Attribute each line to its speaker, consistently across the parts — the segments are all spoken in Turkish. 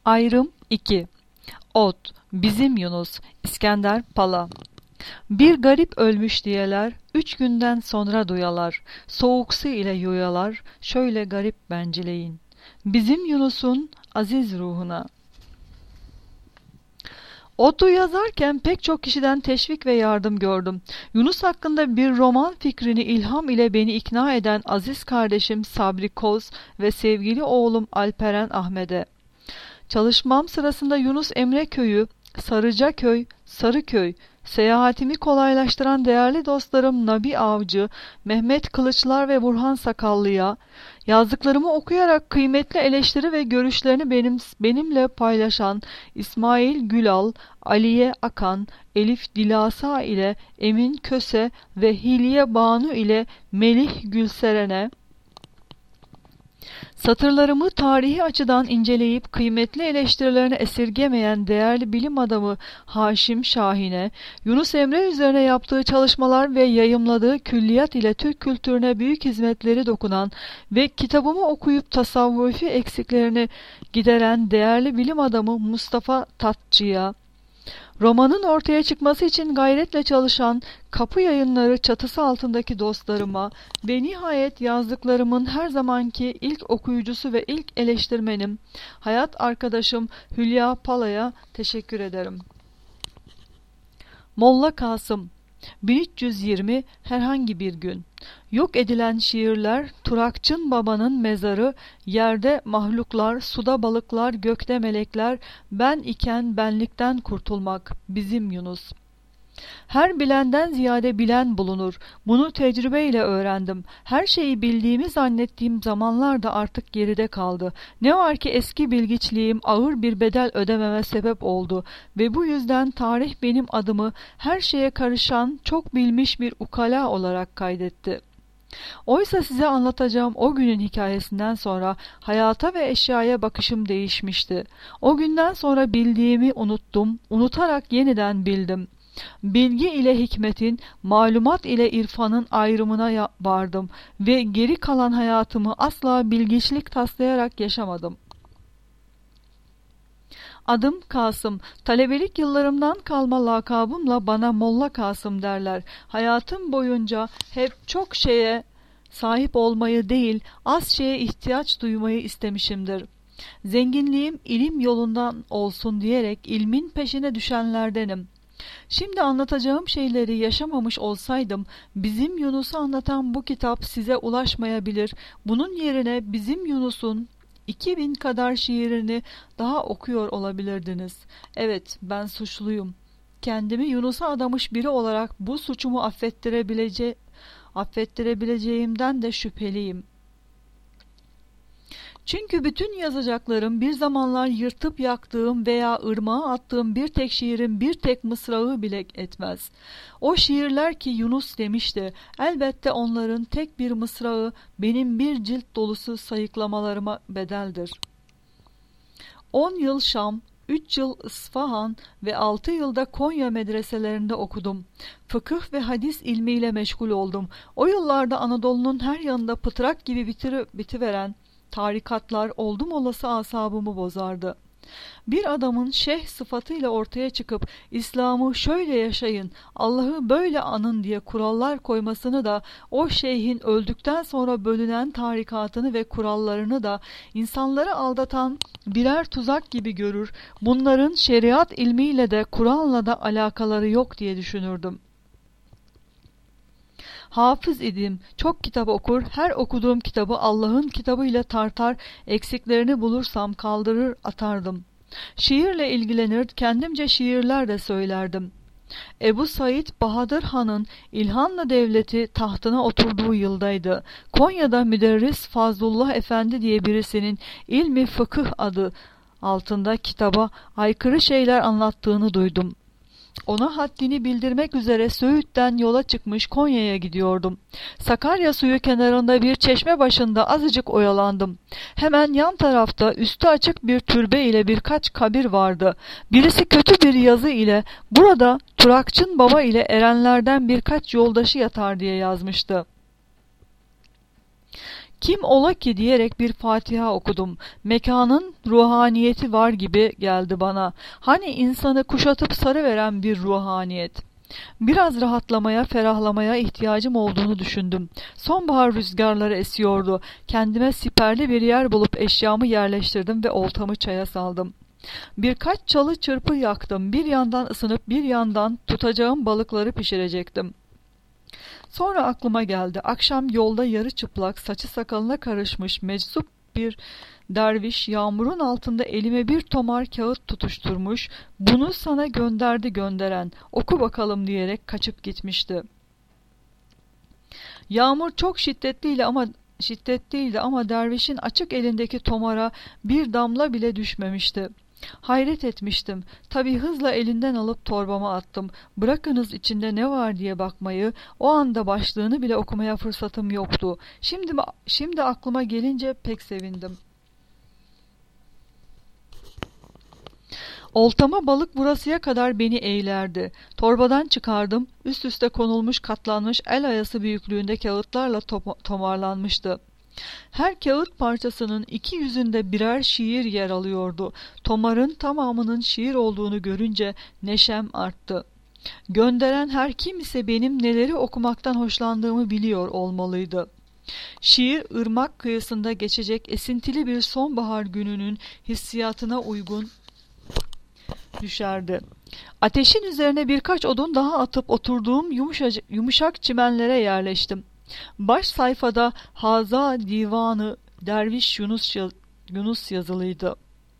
Speaker 1: Ayrım 2. Ot, bizim Yunus, İskender Pala. Bir garip ölmüş diyeler, 3 günden sonra duyalar, soğuk su ile yuyalar, şöyle garip bencileyin. Bizim Yunus'un aziz ruhuna. Ot'u yazarken pek çok kişiden teşvik ve yardım gördüm. Yunus hakkında bir roman fikrini ilham ile beni ikna eden aziz kardeşim Sabri Koz ve sevgili oğlum Alperen Ahmet'e. Çalışmam sırasında Yunus Emre Köyü, Sarıcaköy, Sarıköy, seyahatimi kolaylaştıran değerli dostlarım Nabi Avcı, Mehmet Kılıçlar ve Burhan Sakallı'ya, yazdıklarımı okuyarak kıymetli eleştiri ve görüşlerini benimle paylaşan İsmail Gülal, Aliye Akan, Elif Dilasa ile Emin Köse ve Hilye Banu ile Melih Gülseren'e, satırlarımı tarihi açıdan inceleyip kıymetli eleştirilerini esirgemeyen değerli bilim adamı Haşim Şahin'e, Yunus Emre üzerine yaptığı çalışmalar ve yayımladığı külliyat ile Türk kültürüne büyük hizmetleri dokunan ve kitabımı okuyup tasavvufi eksiklerini gideren değerli bilim adamı Mustafa Tatçı'ya, romanın ortaya çıkması için gayretle çalışan Kapı Yayınları çatısı altındaki dostlarıma ve nihayet yazdıklarımın her zamanki ilk okuyucusu ve ilk eleştirmenim, hayat arkadaşım Hülya Pala'ya teşekkür ederim. Molla Kasım 1320 herhangi bir gün. Yok edilen şiirler, Turakçın Baba'nın mezarı, yerde mahluklar, suda balıklar, gökte melekler, ben iken benlikten kurtulmak, bizim Yunus. Her bilenden ziyade bilen bulunur. Bunu tecrübeyle öğrendim. Her şeyi bildiğimi zannettiğim zamanlar da artık geride kaldı. Ne var ki eski bilgiçliğim ağır bir bedel ödememe sebep oldu ve bu yüzden tarih benim adımı her şeye karışan, çok bilmiş bir ukala olarak kaydetti. Oysa size anlatacağım o günün hikayesinden sonra hayata ve eşyaya bakışım değişmişti. O günden sonra bildiğimi unuttum, unutarak yeniden bildim. Bilgi ile hikmetin, malumat ile irfanın ayrımına vardım ve geri kalan hayatımı asla bilgiçlik taslayarak yaşamadım. Adım Kasım. Talebelik yıllarımdan kalma lakabımla bana Molla Kasım derler. Hayatım boyunca hep çok şeye sahip olmayı değil, az şeye ihtiyaç duymayı istemişimdir. Zenginliğim ilim yolundan olsun diyerek ilmin peşine düşenlerdenim. Şimdi anlatacağım şeyleri yaşamamış olsaydım, bizim Yunus'u anlatan bu kitap size ulaşmayabilir. Bunun yerine bizim Yunus'un 2000 kadar şiirini daha okuyor olabilirdiniz. Evet, ben suçluyum. Kendimi Yunus'a adamış biri olarak bu suçumu affettirebileceğimden de şüpheliyim. Çünkü bütün yazacaklarım bir zamanlar yırtıp yaktığım veya ırmağa attığım bir tek şiirin bir tek mısrağı bile etmez. O şiirler ki Yunus demişti, elbette onların tek bir mısrağı benim bir cilt dolusu sayıklamalarıma bedeldir. 10 yıl Şam, 3 yıl İsfahan ve 6 yılda Konya medreselerinde okudum. Fıkıh ve hadis ilmiyle meşgul oldum. O yıllarda Anadolu'nun her yanında pıtrak gibi bitiveren tarikatlar oldum olası asabımı bozardı. Bir adamın şeyh sıfatıyla ortaya çıkıp İslam'ı şöyle yaşayın, Allah'ı böyle anın diye kurallar koymasını da, o şeyhin öldükten sonra bölünen tarikatını ve kurallarını da insanları aldatan birer tuzak gibi görür, bunların şeriat ilmiyle de Kur'an'la da alakaları yok diye düşünürdüm. Hafız idim, çok kitap okur, her okuduğum kitabı Allah'ın kitabıyla tartar, eksiklerini bulursam kaldırır atardım. Şiirle ilgilenir, kendimce şiirler de söylerdim. Ebu Said Bahadır Han'ın İlhanlı Devleti tahtına oturduğu yıldaydı. Konya'da müderris Fazlullah Efendi diye birisinin ilmi fıkıh adı altında kitaba aykırı şeyler anlattığını duydum. Ona haddini bildirmek üzere Söğüt'ten yola çıkmış Konya'ya gidiyordum. Sakarya suyu kenarında bir çeşme başında azıcık oyalandım. Hemen yan tarafta üstü açık bir türbe ile birkaç kabir vardı. Birisi kötü bir yazı ile burada Turakçın Baba ile erenlerden birkaç yoldaşı yatar diye yazmıştı. Kim ola ki diyerek bir Fatiha okudum. Mekanın ruhaniyeti var gibi geldi bana. Hani insanı kuşatıp sarıveren bir ruhaniyet. Biraz rahatlamaya, ferahlamaya ihtiyacım olduğunu düşündüm. Sonbahar rüzgarları esiyordu. Kendime siperli bir yer bulup eşyamı yerleştirdim ve oltamı çaya saldım. Birkaç çalı çırpı yaktım. Bir yandan ısınıp bir yandan tutacağım balıkları pişirecektim. Sonra aklıma geldi. Akşam yolda yarı çıplak, saçı sakalına karışmış meczup bir derviş yağmurun altında elime bir tomar kağıt tutuşturmuş, "Bunu sana gönderdi gönderen, oku bakalım." diyerek kaçıp gitmişti. Yağmur çok şiddetliydi ama dervişin açık elindeki tomara bir damla bile düşmemişti. Hayret etmiştim. Tabii hızla elinden alıp torbama attım. Bırakınız içinde ne var diye bakmayı, o anda başlığını bile okumaya fırsatım yoktu. Şimdi aklıma gelince pek sevindim. Oltama balık vurasıya kadar beni eğlerdi. Torbadan çıkardım, üst üste konulmuş katlanmış el ayası büyüklüğünde kağıtlarla tomarlanmıştı. Her kağıt parçasının iki yüzünde birer şiir yer alıyordu. Tomarın tamamının şiir olduğunu görünce neşem arttı. Gönderen her kim ise benim neleri okumaktan hoşlandığımı biliyor olmalıydı. Şiir, ırmak kıyısında geçecek esintili bir sonbahar gününün hissiyatına uygun düşerdi. Ateşin üzerine birkaç odun daha atıp oturduğum yumuşak çimenlere yerleştim. Baş sayfada Haza Divanı Derviş Yunus yazılıydı.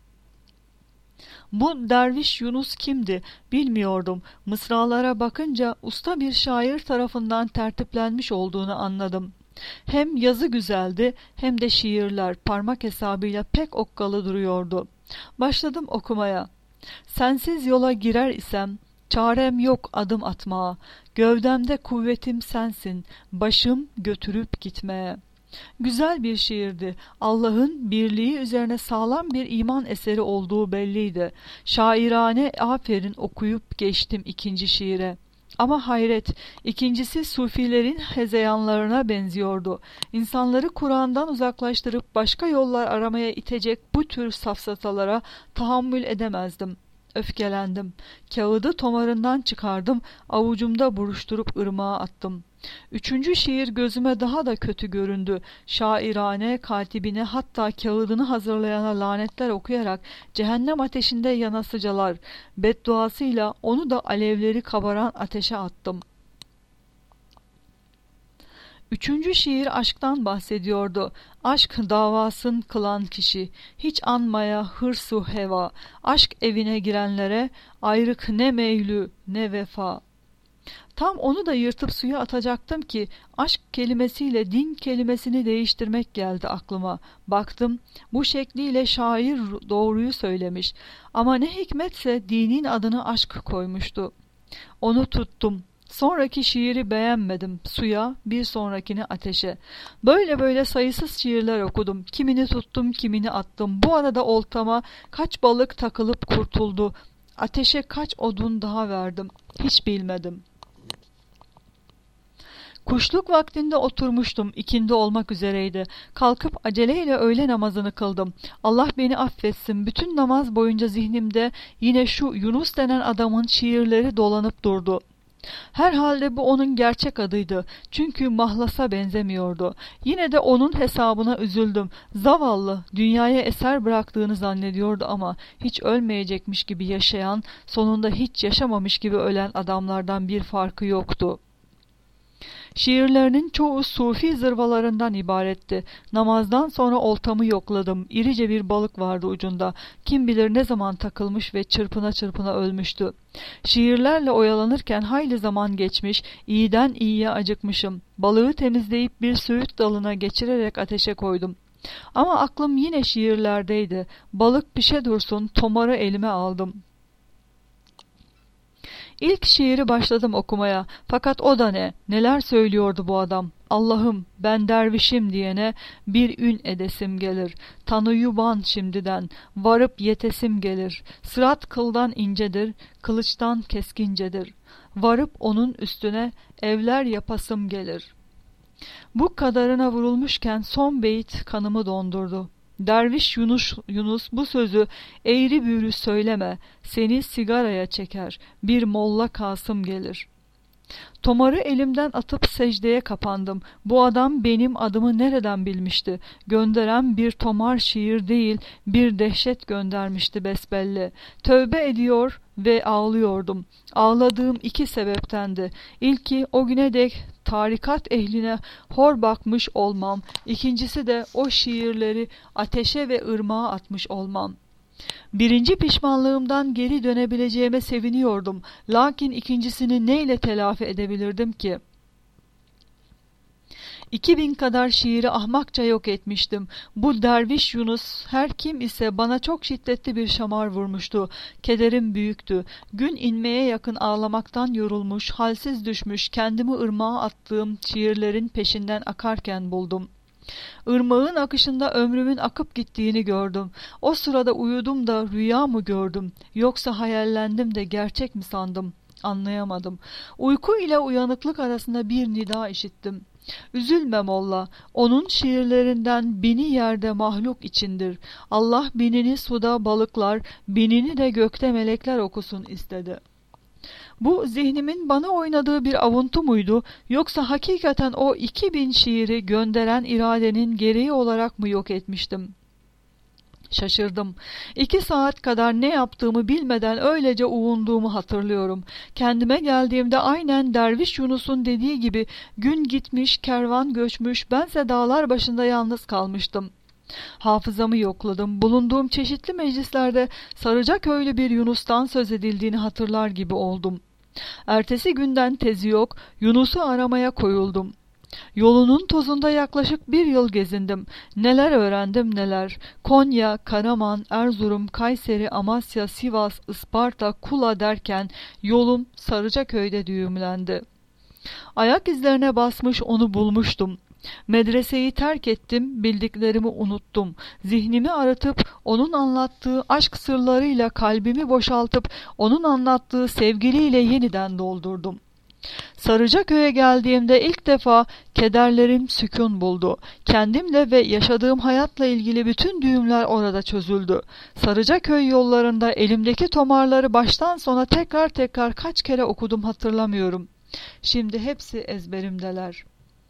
Speaker 1: Bu Derviş Yunus kimdi bilmiyordum. Mısralara bakınca usta bir şair tarafından tertiplenmiş olduğunu anladım. Hem yazı güzeldi hem de şiirler parmak hesabıyla pek okkalı duruyordu. Başladım okumaya. Sensiz yola girer isem, çarem yok adım atmaya, gövdemde kuvvetim sensin, başım götürüp gitmeye. Güzel bir şiirdi. Allah'ın birliği üzerine sağlam bir iman eseri olduğu belliydi. Şairane aferin okuyup geçtim ikinci şiire. Ama hayret, ikincisi sufilerin hezeyanlarına benziyordu. İnsanları Kur'an'dan uzaklaştırıp başka yollar aramaya itecek bu tür safsatalara tahammül edemezdim. Öfkelendim. Kağıdı tomarından çıkardım, avucumda buruşturup ırmağa attım. Üçüncü şiir gözüme daha da kötü göründü. Şairane katibine hatta kağıdını hazırlayana lanetler okuyarak cehennem ateşinde yanasıcalar. Bedduasıyla onu da alevleri kabaran ateşe attım. Üçüncü şiir aşktan bahsediyordu. Aşk davasın kılan kişi, hiç anmaya hırsu heva, aşk evine girenlere ayrık ne meylü ne vefa. Tam onu da yırtıp suya atacaktım ki aşk kelimesiyle din kelimesini değiştirmek geldi aklıma. Baktım bu şekliyle şair doğruyu söylemiş ama ne hikmetse dinin adını aşk koymuştu. Onu tuttum. Sonraki şiiri beğenmedim. Suya, bir sonrakini ateşe. Böyle böyle sayısız şiirler okudum. Kimini tuttum, kimini attım. Bu arada oltama kaç balık takılıp kurtuldu. Ateşe kaç odun daha verdim. Hiç bilmedim. Kuşluk vaktinde oturmuştum, ikindi olmak üzereydi. Kalkıp aceleyle öğle namazını kıldım. Allah beni affetsin, bütün namaz boyunca zihnimde yine şu Yunus denen adamın şiirleri dolanıp durdu. Herhalde bu onun gerçek adıydı. Çünkü mahlasa benzemiyordu. Yine de onun hesabına üzüldüm. Zavallı, dünyaya eser bıraktığını zannediyordu ama hiç ölmeyecekmiş gibi yaşayan, sonunda hiç yaşamamış gibi ölen adamlardan bir farkı yoktu. Şiirlerinin çoğu sufi zırvalarından ibaretti. Namazdan sonra oltamı yokladım. İrice bir balık vardı ucunda. Kim bilir ne zaman takılmış ve çırpına çırpına ölmüştü. Şiirlerle oyalanırken hayli zaman geçmiş, iyiden iyiye acıkmışım. Balığı temizleyip bir söğüt dalına geçirerek ateşe koydum. Ama aklım yine şiirlerdeydi. Balık pişe dursun, tomarı elime aldım. İlk şiiri başladım okumaya. Fakat o da ne? Neler söylüyordu bu adam? Allah'ım ben dervişim diyene bir ün edesim gelir. Tanıyuban şimdiden, varıp yetesim gelir. Sırat kıldan incedir, kılıçtan keskincedir. Varıp onun üstüne evler yapasım gelir. Bu kadarına vurulmuşken son beyit kanımı dondurdu. Derviş Yunus bu sözü eğri büğrü söyleme, seni sigaraya çeker, bir Molla Kasım gelir. Tomarı elimden atıp secdeye kapandım. Bu adam benim adımı nereden bilmişti? Gönderen bir tomar şiir değil, bir dehşet göndermişti besbelli. Tövbe ediyor ve ağlıyordum. Ağladığım iki sebeptendi. İlki o güne dek tarikat ehline hor bakmış olmam. İkincisi de o şiirleri ateşe ve ırmağa atmış olmam. Birinci pişmanlığımdan geri dönebileceğime seviniyordum. Lakin ikincisini neyle telafi edebilirdim ki? 2000 kadar şiiri ahmakça yok etmiştim. Bu derviş Yunus her kim ise bana çok şiddetli bir şamar vurmuştu. Kederim büyüktü. Gün inmeye yakın ağlamaktan yorulmuş, halsiz düşmüş, kendimi ırmağa attığım şiirlerin peşinden akarken buldum. Irmağın akışında ömrümün akıp gittiğini gördüm. O sırada uyudum da rüya mı gördüm, yoksa hayallendim de gerçek mi sandım? Anlayamadım. Uyku ile uyanıklık arasında bir nida işittim. Üzülme Molla, onun şiirlerinden bini yerde mahluk içindir. Allah binini suda balıklar, binini de gökte melekler okusun istedi. Bu zihnimin bana oynadığı bir avuntu muydu, yoksa hakikaten o 2000 şiiri gönderen iradenin gereği olarak mı yok etmiştim? Şaşırdım. 2 saat kadar ne yaptığımı bilmeden öylece uğunduğumu hatırlıyorum. Kendime geldiğimde aynen Derviş Yunus'un dediği gibi gün gitmiş, kervan göçmüş, bense dağlar başında yalnız kalmıştım. Hafızamı yokladım. Bulunduğum çeşitli meclislerde Sarıcaköylü bir Yunus'tan söz edildiğini hatırlar gibi oldum. Ertesi günden tezi yok, Yunus'u aramaya koyuldum. Yolunun tozunda yaklaşık 1 yıl gezindim. Neler öğrendim neler. Konya, Karaman, Erzurum, Kayseri, Amasya, Sivas, Isparta, Kula derken yolum Sarıcaköy'de düğümlendi. Ayak izlerine basmış onu bulmuştum. Medreseyi terk ettim, bildiklerimi unuttum. Zihnimi aratıp, onun anlattığı aşk sırlarıyla kalbimi boşaltıp, onun anlattığı sevgiliyle yeniden doldurdum. Sarıcaköy'e geldiğimde ilk defa kederlerim sükun buldu. Kendimle ve yaşadığım hayatla ilgili bütün düğümler orada çözüldü. Sarıcaköy yollarında elimdeki tomarları baştan sona tekrar tekrar kaç kere okudum hatırlamıyorum. Şimdi hepsi ezberimdeler.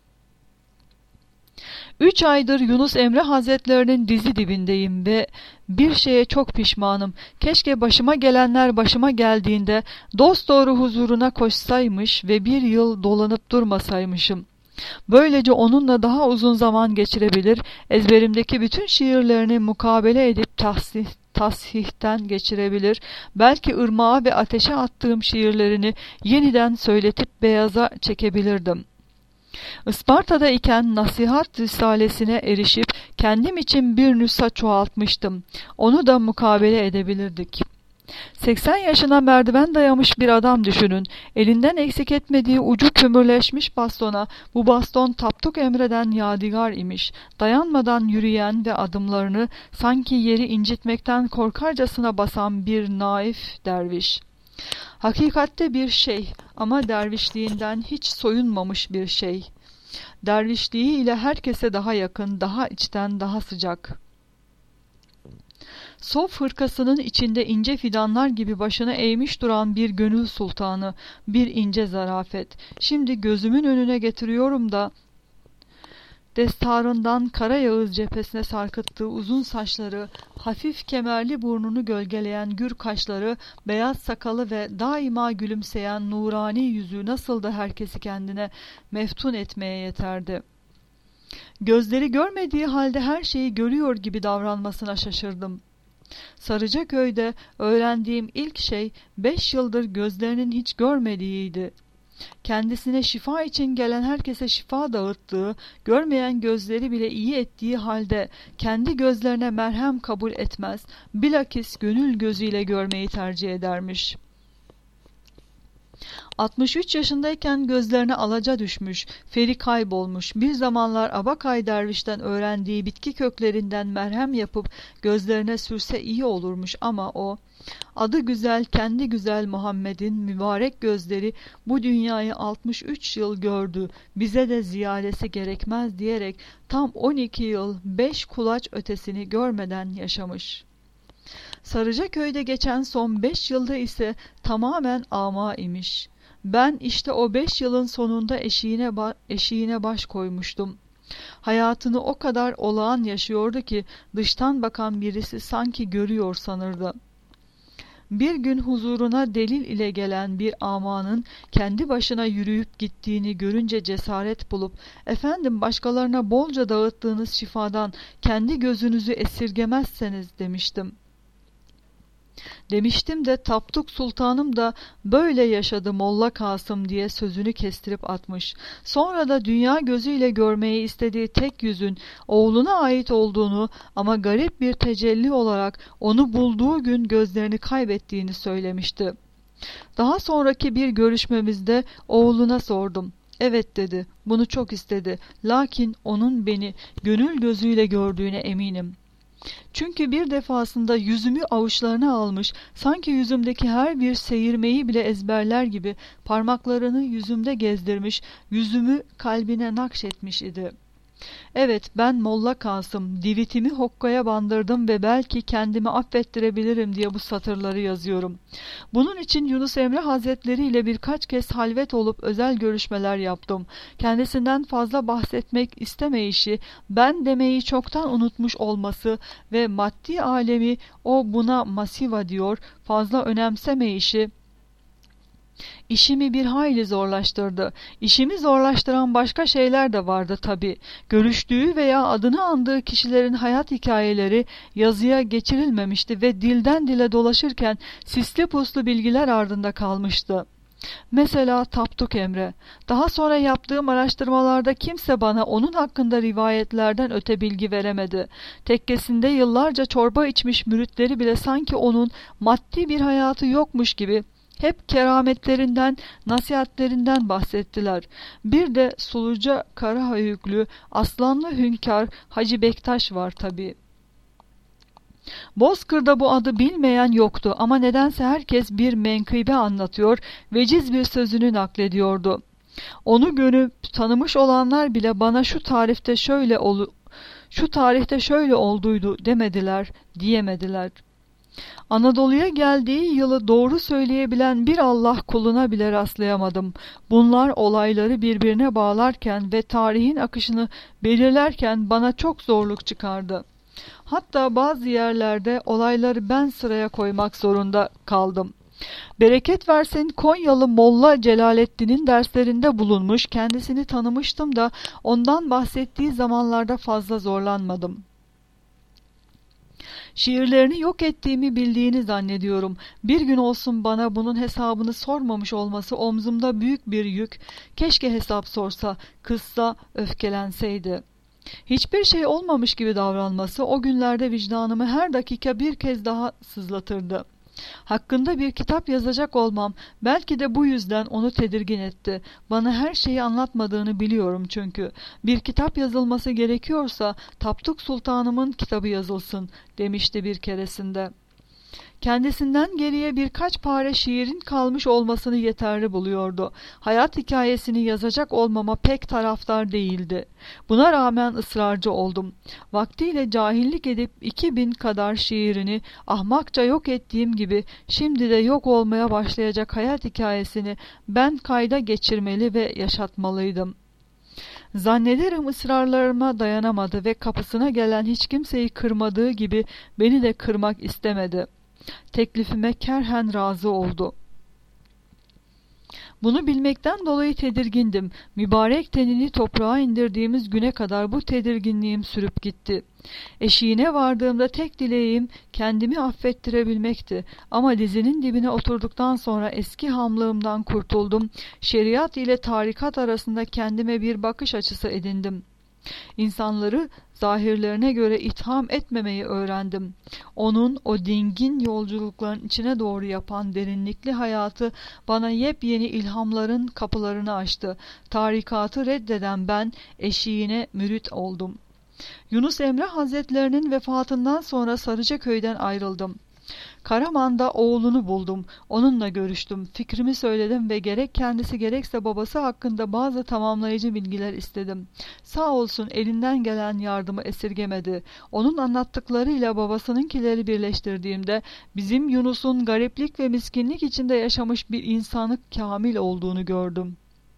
Speaker 1: 3 aydır Yunus Emre Hazretlerinin dizi dibindeyim ve bir şeye çok pişmanım. Keşke başıma gelenler başıma geldiğinde dosdoğru huzuruna koşsaymış ve 1 yıl dolanıp durmasaymışım. Böylece onunla daha uzun zaman geçirebilir, ezberimdeki bütün şiirlerini mukabele edip tasihten geçirebilir, belki ırmağa ve ateşe attığım şiirlerini yeniden söyletip beyaza çekebilirdim. Isparta'da iken Nasihat Risalesine erişip kendim için bir nüsha çoğaltmıştım. Onu da mukabele edebilirdik. 80 yaşına merdiven dayamış bir adam düşünün. Elinden eksik etmediği ucu kömürleşmiş bastona, bu baston Tapduk Emre'den yadigar imiş. Dayanmadan yürüyen ve adımlarını sanki yeri incitmekten korkarcasına basan bir naif derviş. Hakikatte bir şey ama dervişliğinden hiç soyunmamış bir şey. Dervişliği ile herkese daha yakın, daha içten, daha sıcak. Sof hırkasının içinde ince fidanlar gibi başını eğmiş duran bir gönül sultanı, bir ince zarafet. Şimdi gözümün önüne getiriyorum da destarından Kara Yağız cephesine sarkıttığı uzun saçları, hafif kemerli burnunu gölgeleyen gür kaşları, beyaz sakalı ve daima gülümseyen nurani yüzü nasıl da herkesi kendine meftun etmeye yeterdi. Gözleri görmediği halde her şeyi görüyor gibi davranmasına şaşırdım. Sarıcaköy'de öğrendiğim ilk şey 5 yıldır gözlerinin hiç görmediğiydi. Kendisine şifa için gelen herkese şifa dağıttığı, görmeyen gözleri bile iyi ettiği halde kendi gözlerine merhem kabul etmez, bilakis gönül gözüyle görmeyi tercih edermiş. 63 yaşındayken gözlerine alaca düşmüş, feri kaybolmuş, bir zamanlar Abakay dervişten öğrendiği bitki köklerinden merhem yapıp gözlerine sürse iyi olurmuş ama o Adı güzel, kendi güzel Muhammed'in mübarek gözleri bu dünyayı 63 yıl gördü, bize de ziyadesi gerekmez diyerek tam 12 yıl 5 kulaç ötesini görmeden yaşamış. Sarıcaköy'de geçen son 5 yılda ise tamamen ama imiş. Ben işte o 5 yılın sonunda eşiğine baş koymuştum. Hayatını o kadar olağan yaşıyordu ki dıştan bakan birisi sanki görüyor sanırdı. Bir gün huzuruna delil ile gelen bir amanın kendi başına yürüyüp gittiğini görünce cesaret bulup "Efendim, başkalarına bolca dağıttığınız şifadan kendi gözünüzü esirgemezseniz" demiştim. Demiştim de Tapduk Sultanım da "Böyle yaşadı Molla Kasım" diye sözünü kestirip atmış. Sonra da dünya gözüyle görmeyi istediği tek yüzün oğluna ait olduğunu ama garip bir tecelli olarak onu bulduğu gün gözlerini kaybettiğini söylemişti. Daha sonraki bir görüşmemizde oğluna sordum. "Evet" dedi, "bunu çok istedi. Lakin onun beni gönül gözüyle gördüğüne eminim. Çünkü bir defasında yüzümü avuçlarına almış, sanki yüzümdeki her bir seyirmeyi bile ezberler gibi parmaklarını yüzümde gezdirmiş, yüzümü kalbine nakşetmiş idi. Evet, ben Molla Kasım, divitimi hokkaya bandırdım ve belki kendimi affettirebilirim diye bu satırları yazıyorum. Bunun için Yunus Emre Hazretleri ile birkaç kez halvet olup özel görüşmeler yaptım. Kendisinden fazla bahsetmek istemeyişi, ben demeyi çoktan unutmuş olması ve maddi alemi o buna masiva diyor, fazla önemsemeyişi, İşimi bir hayli zorlaştırdı. İşimi zorlaştıran başka şeyler de vardı tabii. Görüştüğü veya adını andığı kişilerin hayat hikayeleri yazıya geçirilmemişti ve dilden dile dolaşırken sisli puslu bilgiler ardında kalmıştı. Mesela Tapduk Emre. Daha sonra yaptığım araştırmalarda kimse bana onun hakkında rivayetlerden öte bilgi veremedi. Tekkesinde yıllarca çorba içmiş müritleri bile sanki onun maddi bir hayatı yokmuş gibi hep kerametlerinden, nasihatlerinden bahsettiler. Bir de Suluca Karahayüklü, Aslanlı Hünkâr Hacı Bektaş var tabii. Bozkır'da bu adı bilmeyen yoktu ama nedense herkes bir menkıbe anlatıyor, veciz bir sözünü naklediyordu. Onu görüp tanımış olanlar bile bana şu tarihte şöyle olduydu demediler, diyemediler. Anadolu'ya geldiği yılı doğru söyleyebilen bir Allah kuluna bile rastlayamadım. Bunlar olayları birbirine bağlarken ve tarihin akışını belirlerken bana çok zorluk çıkardı. Hatta bazı yerlerde olayları ben sıraya koymak zorunda kaldım. Bereket versin Konyalı Molla Celaleddin'in derslerinde bulunmuş, kendisini tanımıştım da ondan bahsettiği zamanlarda fazla zorlanmadım. Şiirlerini yok ettiğimi bildiğini zannediyorum. Bir gün olsun bana bunun hesabını sormamış olması omzumda büyük bir yük. Keşke hesap sorsa, kızsa, öfkelenseydi. Hiçbir şey olmamış gibi davranması o günlerde vicdanımı her dakika bir kez daha sızlatırdı. Hakkında bir kitap yazacak olmam belki de bu yüzden onu tedirgin etti. Bana her şeyi anlatmadığını biliyorum çünkü. Bir kitap yazılması gerekiyorsa Tapduk Sultanımın kitabı yazılsın demişti bir keresinde. Kendisinden geriye birkaç pare şiirin kalmış olmasını yeterli buluyordu. Hayat hikayesini yazacak olmama pek taraftar değildi. Buna rağmen ısrarcı oldum. Vaktiyle cahillik edip 2000 kadar şiirini ahmakça yok ettiğim gibi şimdi de yok olmaya başlayacak hayat hikayesini ben kayda geçirmeli ve yaşatmalıydım. Zannederim ısrarlarıma dayanamadı ve kapısına gelen hiç kimseyi kırmadığı gibi beni de kırmak istemedi. Teklifime kerhen razı oldu. Bunu bilmekten dolayı tedirgindim. Mübarek tenini toprağa indirdiğimiz güne kadar bu tedirginliğim sürüp gitti. Eşiğine vardığımda tek dileğim kendimi affettirebilmekti. Ama dizinin dibine oturduktan sonra eski hamlığımdan kurtuldum. Şeriat ile tarikat arasında kendime bir bakış açısı edindim. İnsanları zahirlerine göre itham etmemeyi öğrendim. Onun o dingin yolculukların içine doğru yapan derinlikli hayatı bana yepyeni ilhamların kapılarını açtı. Tarikatı reddeden ben eşiğine mürit oldum. Yunus Emre Hazretlerinin vefatından sonra Sarıcaköy'den ayrıldım. Karaman'da oğlunu buldum. Onunla görüştüm. Fikrimi söyledim ve gerek kendisi gerekse babası hakkında bazı tamamlayıcı bilgiler istedim. Sağ olsun elinden gelen yardımı esirgemedi. Onun anlattıklarıyla babasınınkileri birleştirdiğimde bizim Yunus'un gariplik ve miskinlik içinde yaşamış bir insanı kamil olduğunu gördüm.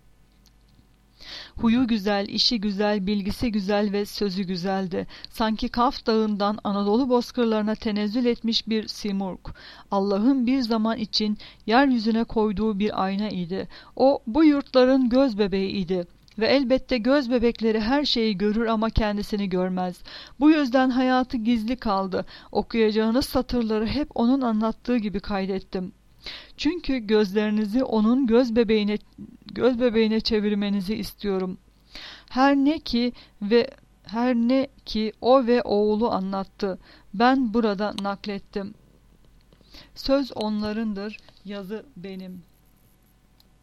Speaker 1: Huyu güzel, işi güzel, bilgisi güzel ve sözü güzeldi. Sanki Kaf Dağı'ndan Anadolu bozkırlarına tenezzül etmiş bir simurg. Allah'ın bir zaman için yeryüzüne koyduğu bir ayna idi. O, bu yurtların göz bebeği idi. Ve elbette göz bebekleri her şeyi görür ama kendisini görmez. Bu yüzden hayatı gizli kaldı. Okuyacağınız satırları hep onun anlattığı gibi kaydettim. Çünkü gözlerinizi onun göz bebeğine çevirmenizi istiyorum. Her ne ki o ve oğlu anlattı. Ben burada naklettim. Söz onlarındır, yazı benim.